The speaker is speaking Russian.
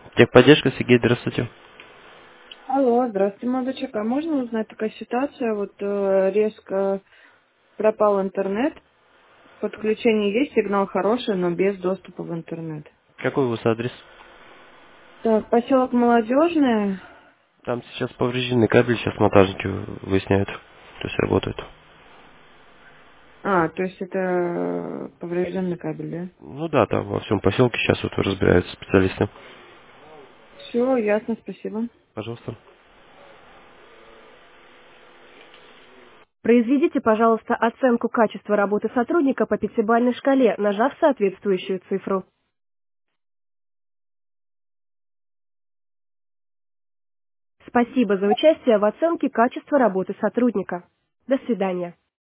Техподдержка, Сергей, здравствуйте. Алло, здравствуйте, молодой человек. А можно узнать такая ситуация? Вот резко пропал интернет, подключение есть, сигнал хороший, но без доступа в интернет. Какой у вас адрес? Так, поселок Молодежный. Там сейчас поврежденный кабель, сейчас монтажники выясняют, то есть работают. А, то есть это поврежденный кабель, да? Ну да, там во всем поселке сейчас вот разбираются специалисты. Все, ясно, спасибо. Пожалуйста. Произведите, пожалуйста, оценку качества работы сотрудника по пятибалльной шкале, нажав соответствующую цифру. Спасибо за участие в оценке качества работы сотрудника. До свидания.